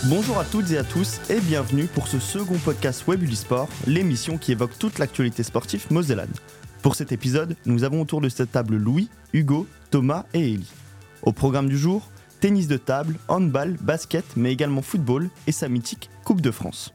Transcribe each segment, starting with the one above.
Bonjour à toutes et à tous et bienvenue pour ce second podcast Web Ulysport, l'émission qui évoque toute l'actualité sportive mosellane. Pour cet épisode, nous avons autour de cette table Louis, Hugo, Thomas et Élie. Au programme du jour, tennis de table, handball, basket, mais également football et sa mythique Coupe de France.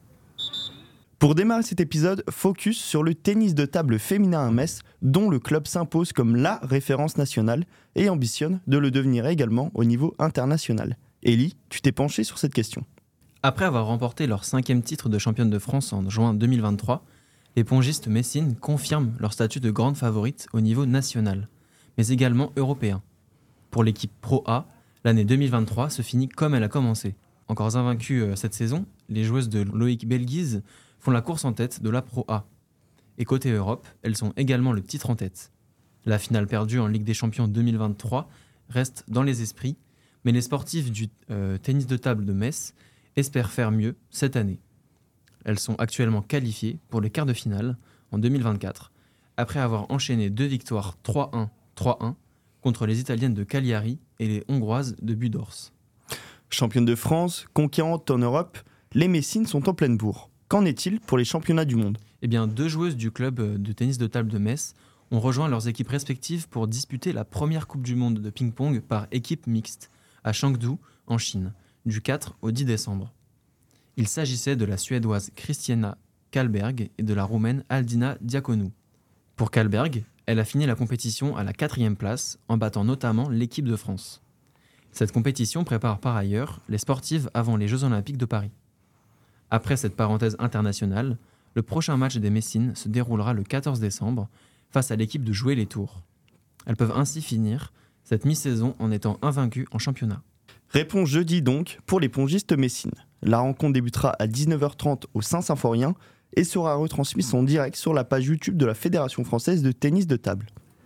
Pour démarrer cet épisode, focus sur le tennis de table féminin à Metz, dont le club s'impose comme la référence nationale et ambitionne de le devenir également au niveau international. Élie, tu t'es penché sur cette question. Après avoir remporté leur 5e titre de championne de France en juin 2023, les pongistes messines confirment leur statut de grande favorite au niveau national, mais également européen. Pour l'équipe Pro A, l'année 2023 se finit comme elle a commencé. Encore invaincues cette saison, les joueuses de Loïc Belguise font la course en tête de la Pro A. Et côté Europe, elles sont également le titre en tête. La finale perdue en Ligue des Champions 2023 reste dans les esprits, mais les sportifs du tennis de table de Metz espèrent faire mieux cette année. Elles sont actuellement qualifiées pour les quarts de finale en 2024, après avoir enchaîné 2 victoires 3-1, 3-1 contre les Italiennes de Cagliari et les Hongroises de Budors. Championnes de France, conquérantes en Europe, les Messines sont en pleine bourre. Qu'en est-il pour les championnats du monde ? Eh bien, 2 joueuses du club de tennis de table de Metz ont rejoint leurs équipes respectives pour disputer la première Coupe du Monde de ping-pong par équipe mixte à Chengdu, en Chine, du 4 au 10 décembre. Il s'agissait de la Suédoise Christiana Karlberg et de la Roumaine Aldina Diaconu. Pour Karlberg, elle a fini la compétition à la 4e place, en battant notamment l'équipe de France. Cette compétition prépare par ailleurs les sportives avant les Jeux Olympiques de Paris. Après cette parenthèse internationale, le prochain match des Messines se déroulera le 14 décembre face à l'équipe de Jouer les Tours. Elles peuvent ainsi finir cette mi-saison en étant invaincues en championnat. Réponse jeudi donc pour les pongistes messines. La rencontre débutera à 19h30 au Saint-Symphorien et sera retransmise en direct sur la page YouTube de la Fédération française de tennis de table.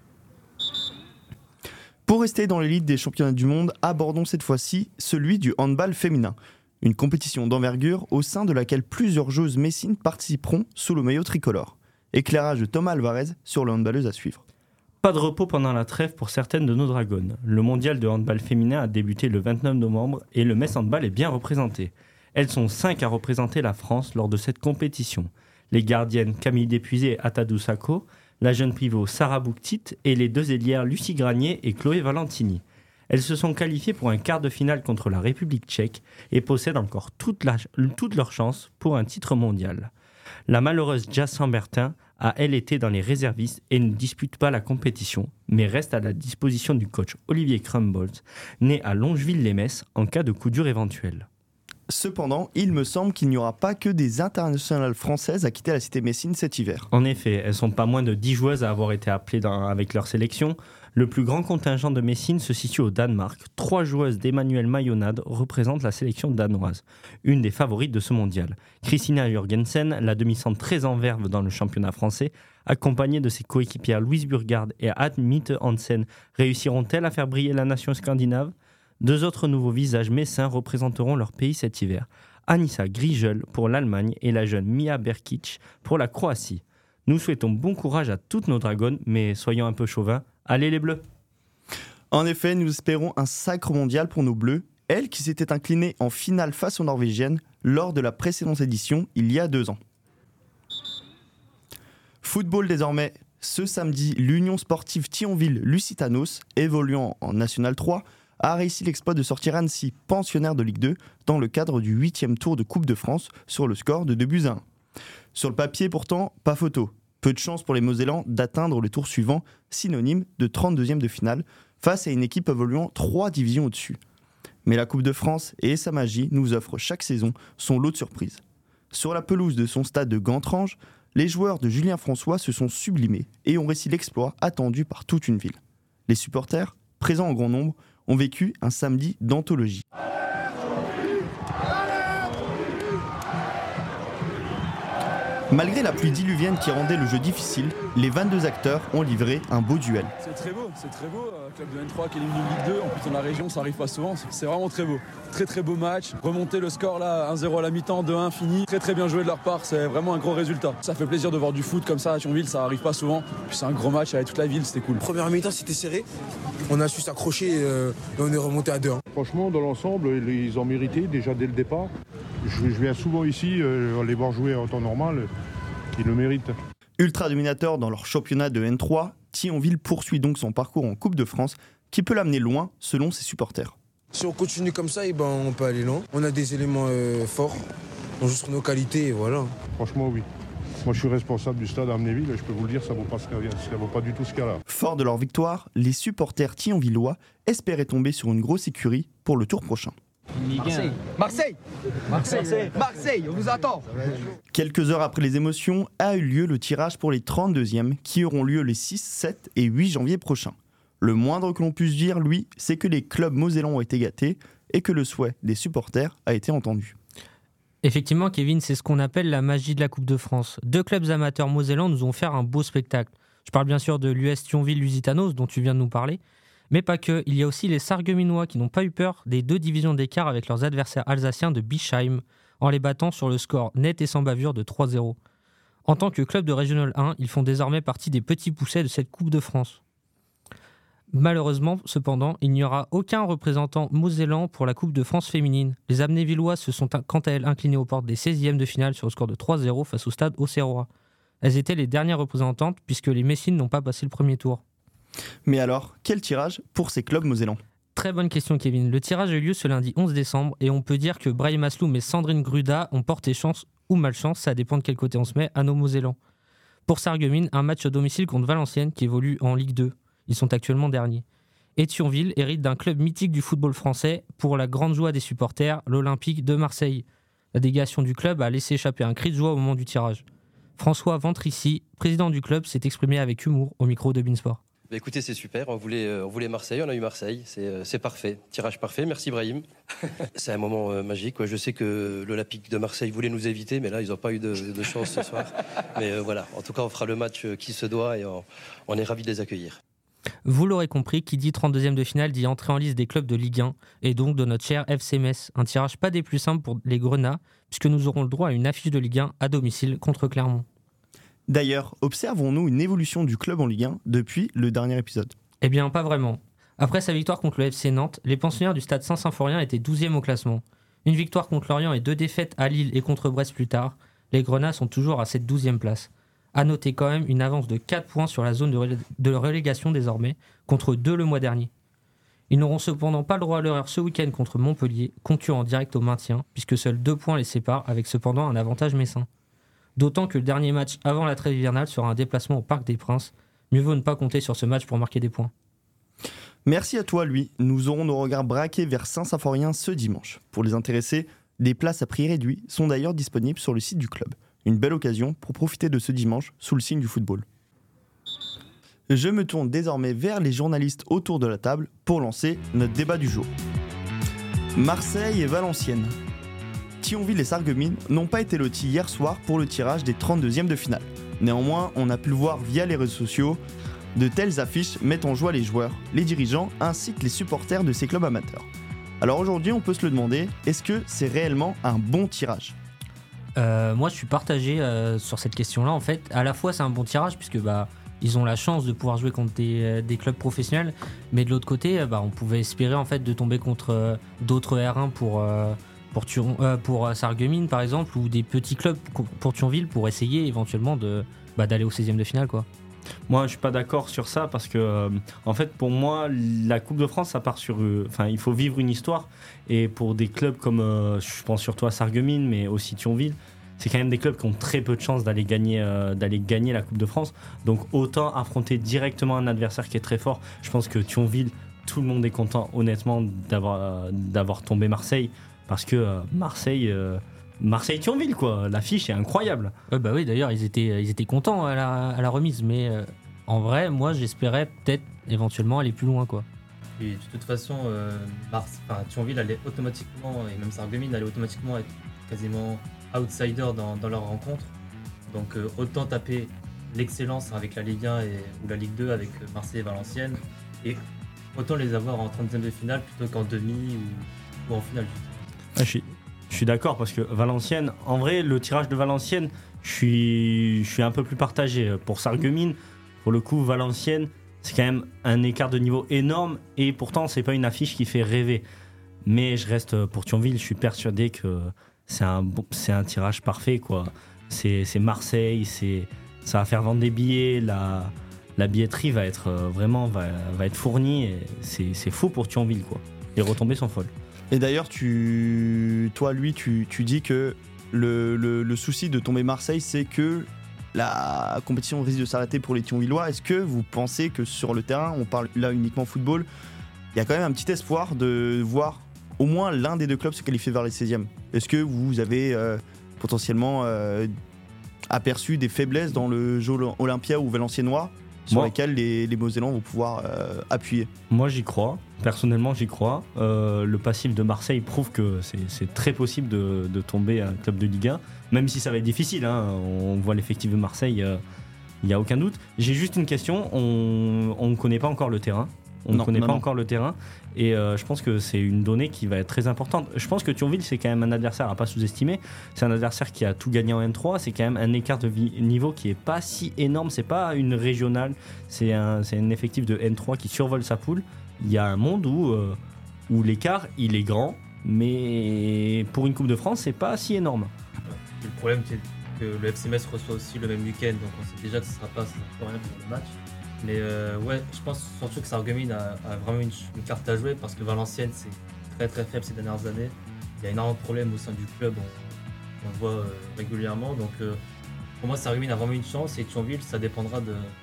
Pour rester dans l'élite des championnats du monde, abordons cette fois-ci celui du handball féminin. Une compétition d'envergure au sein de laquelle plusieurs joueuses messines participeront sous le maillot tricolore. Éclairage de Thomas Alvarez sur le handballeuse à suivre. Pas de repos pendant la trêve pour certaines de nos dragonnes. Le mondial de handball féminin a débuté le 29 novembre et le Metz Handball est bien représenté. Elles sont 5 à représenter la France lors de cette compétition. Les gardiennes Camille Despuisé et Atadou Sako, la jeune pivot Sarah Bouktit et les 2 ailières Lucie Granier et Chloé Valentini. Elles se sont qualifiées pour un quart de finale contre la République tchèque et possèdent encore toutes leurs chances pour un titre mondial. La malheureuse Jazz Sambertin a elle été dans les réservistes et ne dispute pas la compétition, mais reste à la disposition du coach Olivier Crumbles, né à Longeville-les-Metz, en cas de coup dur éventuel. Cependant, il me semble qu'il n'y aura pas que des internationales françaises à quitter la cité messine cet hiver. En effet, elles sont pas moins de 10 joueuses à avoir été appelées avec leur sélection. Le plus grand contingent de Messine se situe au Danemark. 3 joueuses d'Emmanuel Mayonade représentent la sélection danoise, une des favorites de ce mondial. Christina Jørgensen, la demi-centre très en verve dans le championnat français, accompagnée de ses coéquipières Louise Burgard et Admite Hansen, réussiront-elles à faire briller la nation scandinave ? 2 autres nouveaux visages messins représenteront leur pays cet hiver. Anissa Grigel pour l'Allemagne et la jeune Mia Berkic pour la Croatie. Nous souhaitons bon courage à toutes nos dragonnes, mais soyons un peu chauvins. Allez les Bleus! En effet, nous espérons un sacre mondial pour nos Bleus, elles qui s'étaient inclinées en finale face aux Norvégiennes lors de la précédente édition il y a 2 ans. Football désormais, ce samedi, l'Union sportive Thionville-Lusitanos, évoluant en National 3, a réussi l'exploit de sortir Annecy, pensionnaire de Ligue 2, dans le cadre du 8e tour de Coupe de France sur le score de 2-1. Sur le papier pourtant, pas photo. Peu de chance pour les Mosellans d'atteindre le tour suivant, synonyme de 32e de finale, face à une équipe évoluant 3 divisions au-dessus. Mais la Coupe de France et sa magie nous offrent chaque saison son lot de surprises. Sur la pelouse de son stade de Gantrange, les joueurs de Julien François se sont sublimés et ont réussi l'exploit attendu par toute une ville. Les supporters, présents en grand nombre, ont vécu un samedi d'anthologie. Malgré la pluie diluvienne qui rendait le jeu difficile, les 22 acteurs ont livré un beau duel. C'est très beau. Club de N3 qui est éliminé de Ligue 2, en plus dans la région, ça arrive pas souvent. C'est vraiment très beau. Très beau match. Remonter le score là, 1-0 à la mi-temps, 2-1 fini. Très bien joué de leur part, c'est vraiment un gros résultat. Ça fait plaisir de voir du foot comme ça à Thionville, ça arrive pas souvent. Puis c'est un gros match avec toute la ville, c'était cool. Première mi-temps, c'était serré. On a su s'accrocher et on est remonté à 2-1. Franchement, dans l'ensemble, ils ont mérité déjà dès le départ. Je viens souvent ici, les voir jouer en temps normal, ils le méritent. Ultra dominateur dans leur championnat de N3, Thionville poursuit donc son parcours en Coupe de France qui peut l'amener loin selon ses supporters. Si on continue comme ça, on peut aller loin. On a des éléments forts, on joue sur nos qualités et voilà. Franchement, oui. Moi, je suis responsable du stade à Amnéville et je peux vous le dire, ça ne vaut pas du tout ce qu'il y a là. Fort de leur victoire, les supporters thionvillois espéraient tomber sur une grosse écurie pour le tour prochain. Marseille, on vous attend. Quelques heures après les émotions, a eu lieu le tirage pour les 32e qui auront lieu les 6, 7 et 8 janvier prochains. Le moindre que l'on puisse dire, lui, c'est que les clubs mosellans ont été gâtés et que le souhait des supporters a été entendu. Effectivement, Kevin, c'est ce qu'on appelle la magie de la Coupe de France. 2 clubs amateurs mosellans nous ont offert un beau spectacle. Je parle bien sûr de l'US Thionville-Lusitanos dont tu viens de nous parler, mais pas que. Il y a aussi les Sarregueminois qui n'ont pas eu peur des 2 divisions d'écart avec leurs adversaires alsaciens de Bischheim en les battant sur le score net et sans bavure de 3-0. En tant que club de Régional 1, ils font désormais partie des petits poussets de cette Coupe de France. Malheureusement, cependant, il n'y aura aucun représentant mosellan pour la Coupe de France féminine. Les Amnévillois se sont quant à elles inclinés aux portes des 16e de finale sur le score de 3-0 face au stade Auxerrois. Elles étaient les dernières représentantes puisque les Messines n'ont pas passé le premier tour. Mais alors, quel tirage pour ces clubs mosellans ? Très bonne question, Kevin. Le tirage a eu lieu ce lundi 11 décembre et on peut dire que Brahim Asloum et Sandrine Gruda ont porté chance ou malchance, ça dépend de quel côté on se met, à nos mosellans. Pour Sarreguemines, un match à domicile contre Valenciennes qui évolue en Ligue 2. Ils sont actuellement derniers. Et Thionville hérite d'un club mythique du football français pour la grande joie des supporters, l'Olympique de Marseille. La délégation du club a laissé échapper un cri de joie au moment du tirage. François Ventrici, président du club, s'est exprimé avec humour au micro de Beansport. Écoutez, c'est super, on voulait Marseille, on a eu Marseille, c'est parfait, tirage parfait, merci Brahim. C'est un moment magique, quoi. Je sais que l'Olympique de Marseille voulait nous éviter, mais là ils n'ont pas eu de chance ce soir. Mais voilà, en tout cas on fera le match qui se doit et on est ravis de les accueillir. Vous l'aurez compris, qui dit 32e de finale dit entrée en liste des clubs de Ligue 1 et donc de notre cher FC Metz. Un tirage pas des plus simples pour les Grenats, puisque nous aurons le droit à une affiche de Ligue 1 à domicile contre Clermont. D'ailleurs, observons-nous une évolution du club en Ligue 1 depuis le dernier épisode ? Eh bien, pas vraiment. Après sa victoire contre le FC Nantes, les pensionnaires du stade Saint-Symphorien étaient 12e au classement. Une victoire contre Lorient et 2 défaites à Lille et contre Brest plus tard, les Grenats sont toujours à cette 12e place. À noter quand même une avance de 4 points sur la zone de relégation désormais, contre 2 le mois dernier. Ils n'auront cependant pas le droit à l'erreur ce week-end contre Montpellier, concurrent direct au maintien, puisque seuls 2 points les séparent, avec cependant un avantage messin. D'autant que le dernier match avant la trêve hivernale sera un déplacement au Parc des Princes. Mieux vaut ne pas compter sur ce match pour marquer des points. Merci à toi, Louis. Nous aurons nos regards braqués vers Saint-Symphorien ce dimanche. Pour les intéressés, des places à prix réduit sont d'ailleurs disponibles sur le site du club. Une belle occasion pour profiter de ce dimanche sous le signe du football. Je me tourne désormais vers les journalistes autour de la table pour lancer notre débat du jour. Marseille et Valenciennes. Thionville et Sarreguemines n'ont pas été lotis hier soir pour le tirage des 32e de finale. Néanmoins, on a pu le voir via les réseaux sociaux, de telles affiches mettent en joie les joueurs, les dirigeants ainsi que les supporters de ces clubs amateurs. Alors aujourd'hui, on peut se le demander, est-ce que c'est réellement un bon tirage ? Moi, je suis partagé sur cette question-là. En fait, à la fois, c'est un bon tirage puisque ils ont la chance de pouvoir jouer contre des clubs professionnels, mais de l'autre côté, on pouvait espérer en fait de tomber contre d'autres R1 pour Sarreguemines par exemple, ou des petits clubs pour Thionville pour essayer éventuellement d'aller au 16e de finale, quoi. Moi, je suis pas d'accord sur ça parce que, en fait, pour moi, la Coupe de France, ça part sur. Il faut vivre une histoire. Et pour des clubs comme, je pense surtout à Sarreguemines, mais aussi Thionville, c'est quand même des clubs qui ont très peu de chances d'aller gagner la Coupe de France. Donc, autant affronter directement un adversaire qui est très fort. Je pense que Thionville, tout le monde est content, honnêtement, d'avoir tombé Marseille. Parce que Marseille-Thionville, quoi. L'affiche est incroyable. Oui, d'ailleurs, ils étaient contents à la remise. Mais en vrai, moi, j'espérais peut-être éventuellement aller plus loin, quoi. Et de toute façon, Thionville allait automatiquement, et même Sarreguemines allait automatiquement être quasiment outsider dans leur rencontre. Donc autant taper l'excellence avec la Ligue 1 ou la Ligue 2 avec Marseille et Valenciennes, et autant les avoir en 32e de finale plutôt qu'en demi ou en finale. Je suis d'accord parce que Valenciennes, en vrai, le tirage de Valenciennes, je suis un peu plus partagé. Pour Sarreguemines, pour le coup, Valenciennes, c'est quand même un écart de niveau énorme et pourtant, c'est pas une affiche qui fait rêver. Mais je reste pour Thionville, je suis persuadé que c'est un tirage parfait, quoi. C'est Marseille, ça va faire vendre des billets, la billetterie va être vraiment va être fournie. Et c'est fou pour Thionville, quoi. Les retombées sont folles. Et d'ailleurs, tu dis que le souci de tomber Marseille, c'est que la compétition risque de s'arrêter pour les Thionvillois. Est-ce que vous pensez que sur le terrain, on parle là uniquement football, il y a quand même un petit espoir de voir au moins l'un des deux clubs se qualifier vers les 16e? Est-ce que vous avez potentiellement aperçu des faiblesses dans le jeu Olympia ou Valenciennois sur lesquels les Mosellans vont pouvoir appuyer? Moi, j'y crois. Personnellement, j'y crois. Le passif de Marseille prouve que c'est très possible de tomber un club de Ligue 1, même si ça va être difficile. Hein. On voit l'effectif de Marseille, il n'y a aucun doute. J'ai juste une question. On ne connaît pas encore le terrain. Encore le terrain. Et je pense que c'est une donnée qui va être très importante. Je pense que Thionville, c'est quand même un adversaire à pas sous-estimer. C'est un adversaire qui a tout gagné en N3. C'est quand même un écart de niveau qui est pas si énorme. C'est pas une régionale. C'est un effectif de N3 qui survole sa poule. Il y a un monde où l'écart, il est grand. Mais pour une Coupe de France, c'est pas si énorme. Le problème, c'est que le FC Metz reçoit aussi le même week-end. Donc on sait déjà que ça sera pas rien pour le match. Mais je pense surtout que Sarreguemines a vraiment une carte à jouer parce que Valenciennes, c'est très très faible ces dernières années. Il y a énormément de problèmes au sein du club, on le voit régulièrement. Donc pour moi, Sarreguemines a vraiment une chance et Thionville, ça dépendra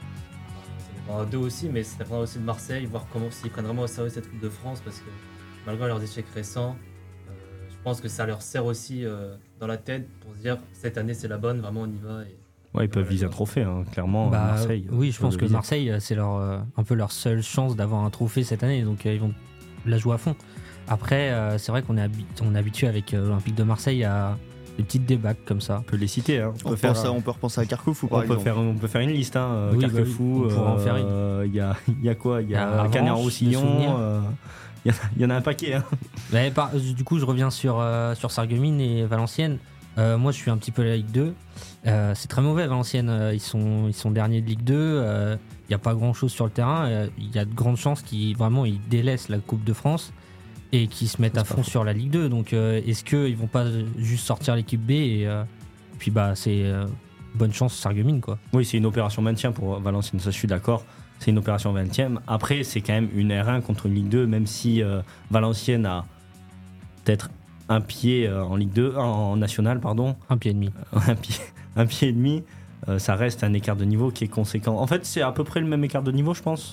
d'eux aussi, mais ça dépendra aussi de Marseille, voir s'ils prennent vraiment au sérieux cette Coupe de France parce que malgré leurs échecs récents, je pense que ça leur sert aussi dans la tête pour se dire cette année c'est la bonne, vraiment on y va. Ouais, ils peuvent viser un trophée, hein, clairement. Marseille. Oui, je pense que Marseille, c'est un peu leur seule chance d'avoir un trophée cette année, donc ils vont la jouer à fond. Après, c'est vrai qu'on est habitué avec l'Olympique de Marseille à des petites débâcles comme ça. On peut les citer. Hein. On peut repenser à Carquefou, par exemple. On peut faire une liste. Hein. Oui, Carquefou, on pourra en faire une. Il y a quoi? Il y a Canet-en-Roussillon. Il y en a un paquet. Hein. Mais du coup, je reviens sur Sarreguemines et Valenciennes. Moi, je suis un petit peu la Ligue 2. C'est très mauvais, Valenciennes. Ils sont derniers de Ligue 2. Il n'y a pas grand-chose sur le terrain. Il y a de grandes chances qu'ils délaissent la Coupe de France et qu'ils se mettent à fond sur la Ligue 2. Donc, est-ce qu'ils ne vont pas juste sortir l'équipe B et puis c'est bonne chance Sarreguemines, quoi. Oui, c'est une opération maintien pour Valenciennes, ça je suis d'accord. C'est une opération 20e. Après, c'est quand même une R1 contre une Ligue 2, même si Valenciennes a peut-être un pied en Ligue 2, en National, pardon. Un pied et demi. Un pied et demi. Ça reste un écart de niveau qui est conséquent. En fait, c'est à peu près le même écart de niveau, je pense.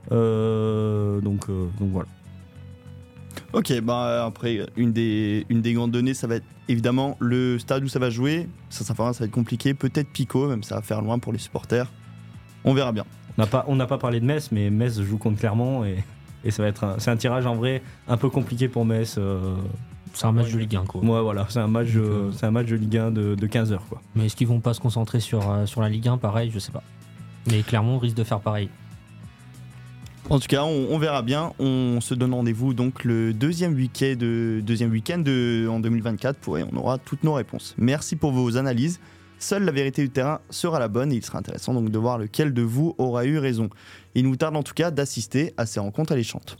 Donc voilà. Ok, après, une des grandes données, ça va être évidemment le stade où ça va jouer. Ça va être compliqué. Peut-être Pico, même ça va faire loin pour les supporters. On verra bien. On n'a pas parlé de Metz, mais Metz joue contre Clermont et ça va être c'est un tirage en vrai un peu compliqué pour Metz. C'est un match de Ligue 1, quoi. Ouais, voilà, c'est un match de Ligue 1 de 15 heures, quoi. Mais est-ce qu'ils vont pas se concentrer sur la Ligue 1, pareil, je sais pas. Mais Clermont risque de faire pareil. En tout cas, on verra bien. On se donne rendez-vous donc le deuxième week-end en 2024 et on aura toutes nos réponses. Merci pour vos analyses. Seule la vérité du terrain sera la bonne et il sera intéressant donc de voir lequel de vous aura eu raison. Il nous tarde en tout cas d'assister à ces rencontres alléchantes.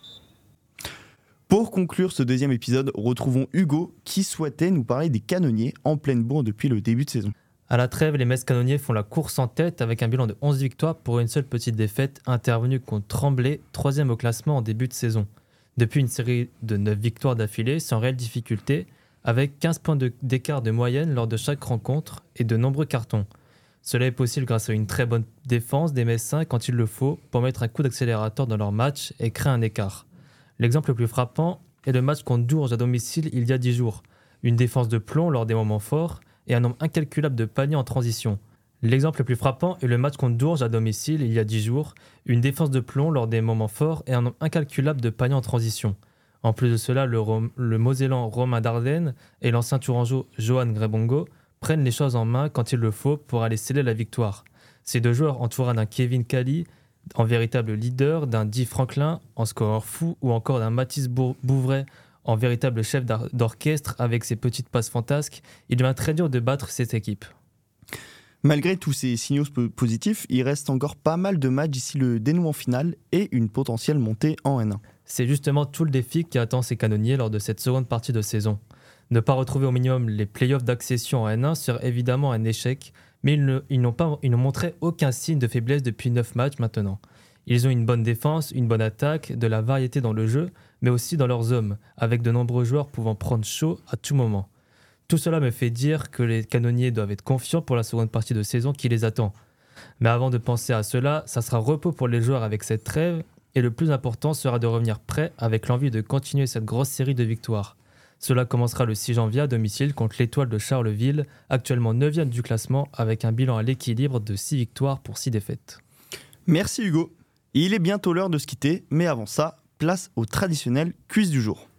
Pour conclure ce deuxième épisode, retrouvons Hugo qui souhaitait nous parler des canonniers en pleine bourre depuis le début de saison. À la trêve, les Metz canonniers font la course en tête avec un bilan de 11 victoires pour une seule petite défaite intervenue contre Tremblay, 3e au classement en début de saison. Depuis une série de 9 victoires d'affilée sans réelle difficulté, avec 15 points d'écart de moyenne lors de chaque rencontre et de nombreux cartons. Cela est possible grâce à une très bonne défense des Messins quand il le faut pour mettre un coup d'accélérateur dans leur match et créer un écart. L'exemple le plus frappant est le match contre Dourges à domicile il y a 10 jours. Une défense de plomb lors des moments forts et un nombre incalculable de paniers en transition. L'exemple le plus frappant est le match contre Dourges à domicile il y a 10 jours. Une défense de plomb lors des moments forts et un nombre incalculable de paniers en transition. En plus de cela, le Mosellan Romain Dardenne et l'ancien Tourangeau Johan Grebongo prennent les choses en main quand il le faut pour aller sceller la victoire. Ces deux joueurs entourés d'un Kevin Kali en véritable leader, d'un Di Franklin en scoreur fou ou encore d'un Mathis Bouvray en véritable chef d'orchestre avec ses petites passes fantasques, il devient très dur de battre cette équipe. Malgré tous ces signaux positifs, il reste encore pas mal de matchs d'ici le dénouement final et une potentielle montée en N1. C'est justement tout le défi qui attend ces canonniers lors de cette seconde partie de saison. Ne pas retrouver au minimum les playoffs d'accession en N1 serait évidemment un échec, mais ils n'ont montré aucun signe de faiblesse depuis 9 matchs maintenant. Ils ont une bonne défense, une bonne attaque, de la variété dans le jeu, mais aussi dans leurs hommes, avec de nombreux joueurs pouvant prendre chaud à tout moment. Tout cela me fait dire que les canonniers doivent être confiants pour la seconde partie de saison qui les attend. Mais avant de penser à cela, ça sera repos pour les joueurs avec cette trêve, et le plus important sera de revenir prêt avec l'envie de continuer cette grosse série de victoires. Cela commencera le 6 janvier à domicile contre l'Étoile de Charleville, actuellement 9e du classement, avec un bilan à l'équilibre de 6 victoires pour 6 défaites. Merci Hugo. Il est bientôt l'heure de se quitter, mais avant ça, place au traditionnel quiz du jour.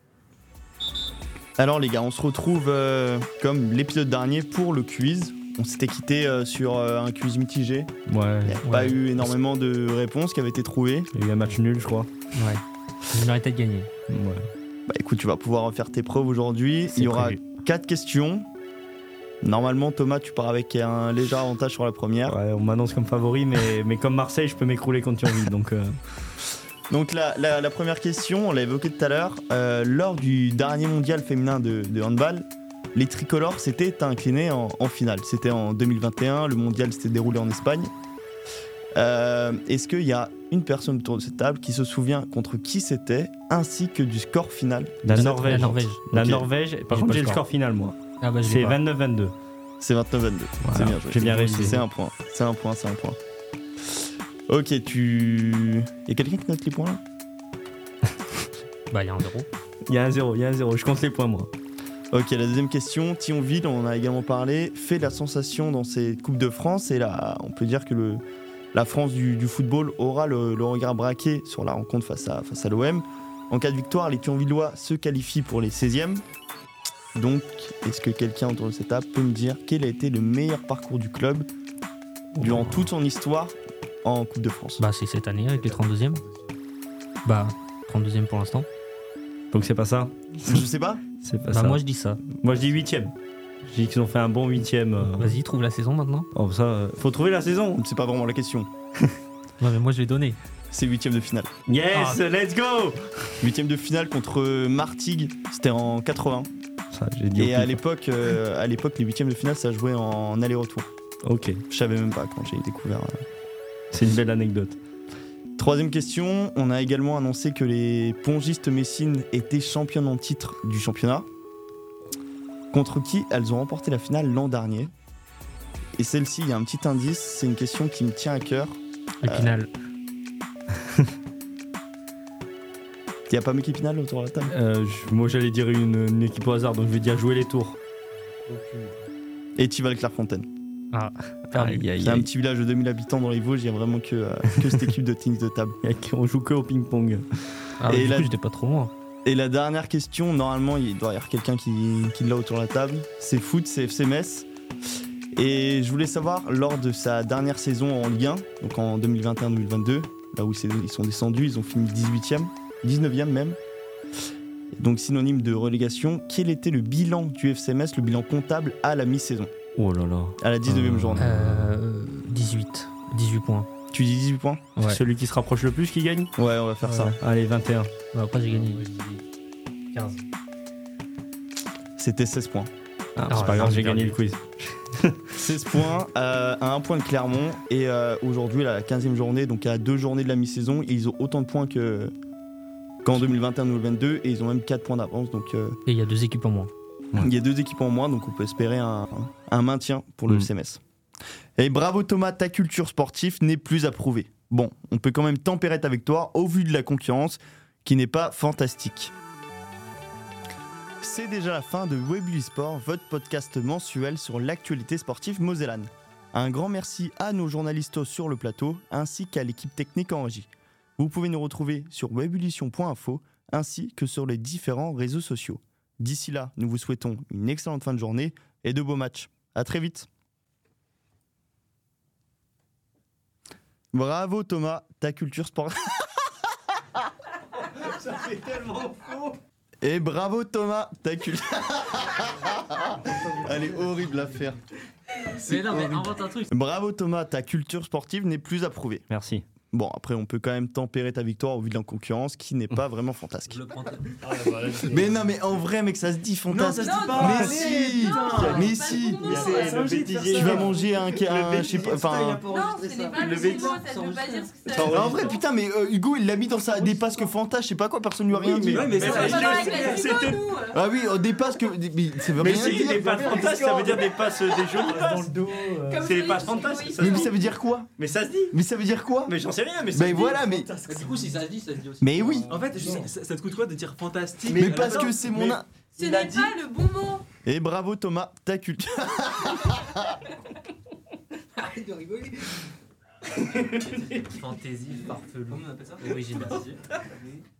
Alors les gars, on se retrouve comme l'épisode dernier pour le quiz. On s'était quitté sur un quiz mitigé. Ouais. Il n'y a pas eu énormément de réponses qui avaient été trouvées. Il y a eu un match nul, je crois. Ouais. Vous méritez de gagner. Ouais. Bah écoute, tu vas pouvoir faire tes preuves aujourd'hui. C'est Il y aura prévu. 4 questions. Normalement, Thomas, tu pars avec un léger avantage sur la première. Ouais, on m'annonce comme favori, mais comme Marseille, je peux m'écrouler contre Thionville. Donc la première question, on l'a évoqué tout à l'heure, lors du dernier mondial féminin de handball, les tricolores s'étaient inclinés en finale. C'était en 2021, le mondial s'était déroulé en Espagne. Est-ce qu'il y a une personne autour de cette table qui se souvient contre qui c'était, ainsi que du score final? La Norvège. La Ok. Norvège. Par contre, j'ai le score final, moi. Ah bah, je C'est l'ai pas. 29-22. C'est 29-22. Voilà, C'est bien joué. j'ai bien réussi. C'est un point. Ok, Il y a quelqu'un qui note les points là? Bah, il y a un 0. Il y a un 0. Je compte les points, moi. Ok, la deuxième question. Thionville, on en a également parlé, fait la sensation dans cette Coupe de France. Et là, on peut dire que la France du football aura le regard braqué sur la rencontre face à l'OM. En cas de victoire, les Thionvillois se qualifient pour les 16e. Donc, est-ce que quelqu'un autour de cette table peut me dire quel a été le meilleur parcours du club durant toute son histoire en Coupe de France? Bah, c'est cette année avec les 32e. Bah, 32e pour l'instant. Donc c'est pas ça. Je sais pas. C'est pas Bah, ça. moi je dis ça. Moi, je dis 8e. Je dis qu'ils ont fait un bon 8e. Vas-y, trouve la saison maintenant. Oh, ça, faut trouver la saison. C'est pas vraiment la question. Ouais, mais moi je l'ai donné. C'est 8e de finale. Yes, let's go. 8e de finale contre Martigues, c'était en 80. Ça, j'ai dit au Et à pif. l'époque, les 8e de finale, ça jouait en aller-retour. Ok, Je savais même pas quand j'ai découvert. c'est une belle anecdote. Troisième question, on a également annoncé que les Pongistes Messines étaient championnes en titre du championnat. Contre qui elles ont remporté la finale l'an dernier. Et celle-ci, il y a un petit indice, c'est une question qui me tient à cœur. Épinal. Il n'y a pas Mickey Pinal autour de la table? Moi, j'allais dire une équipe au hasard, donc je vais dire jouer les tours. Et Thival Clairefontaine. Ah, perdu. C'est un petit village de 2000 habitants dans les Vosges, il n'y a vraiment que cette équipe de tennis de table. On joue que au ping-pong. Ah, Et du la- coup, j'étais pas trop loin. Et la dernière question, normalement, il doit y avoir quelqu'un qui l'a autour de la table. C'est foot, c'est FC Metz. Et je voulais savoir, lors de sa dernière saison en Ligue 1, donc en 2021-2022, là où ils sont descendus, ils ont fini 18e, 19e même. Donc synonyme de relégation, quel était le bilan du FC Metz, le bilan comptable à la mi-saison, Oh là là. à la 19e journée? 18. 18 points. Tu dis 18 points? Ouais. Celui qui se rapproche le plus qui gagne. Ouais, on va faire ça. Allez, 21. Bah, après, j'ai gagné. 15. C'était 16 points. Ah, Ah c'est ouais, pas grave, j'ai j'ai gagné perdu. le quiz. 16 points à 1 point de Clermont. Et aujourd'hui, la 15e journée, donc à 2 journées de la mi-saison, ils ont autant de points qu'en 2021-2022. Et ils ont même 4 points d'avance. Donc Et il y a 2 équipes en moins. il y a 2 équipes en moins. Donc on peut espérer un maintien pour le CMS. Et bravo Thomas, ta culture sportive n'est plus à prouver. Bon, on peut quand même tempérer ta victoire au vu de la concurrence qui n'est pas fantastique. C'est déjà la fin de Webully Sport, votre podcast mensuel sur l'actualité sportive mosellane. Un grand merci à nos journalistes sur le plateau ainsi qu'à l'équipe technique en régie. Vous pouvez nous retrouver sur webullition.info ainsi que sur les différents réseaux sociaux. D'ici là, nous vous souhaitons une excellente fin de journée et de beaux matchs. À très vite. Bravo Thomas, ta culture sportive. Ça fait tellement faux. Et bravo Thomas, ta culture. Elle est horrible à faire. Mais non, mais invente un truc. Bravo Thomas, ta culture sportive n'est plus approuvée. Merci. Bon, après, on peut quand même tempérer ta victoire au vu de la concurrence qui n'est pas vraiment fantasque. Je le prends. Mais non, mais en vrai, mec, ça se dit fantasque. Non, ça se dit pas. Mais Allez, si, putain. mais si. C'est le bêtisier. Tu vas manger un, je sais pas, enfin. Non, ce n'est pas le bon mot, ça ne veut pas dire ce que ça veut En vrai, putain, mais Hugo, il l'a mis dans sa dépasse que Fanta, je sais pas quoi, personne lui a rien dit. mais dire. On va pas avec la c'était. nous. Ah oui, dépasse que. Mais ça veut Mais rien si, dire. des passes fantasmes, ça veut dire des passes, des jolies passes. Comme C'est les ça, passes oui, fantasmes. oui. ça Mais se dit. ça veut dire quoi? Mais ça se dit. Mais ça veut dire quoi? Mais j'en sais rien, mais ça se Mais dit. voilà, mais. Du coup, si ça se dit aussi. Mais oui. En fait, ça te coûte quoi de dire fantastique? Mais parce que c'est mon. Ce n'est pas le bon mot. Et bravo Thomas, ta culture. Arrête de rigoler. Fantaisie farfelue. Comment on appelle ça? Original.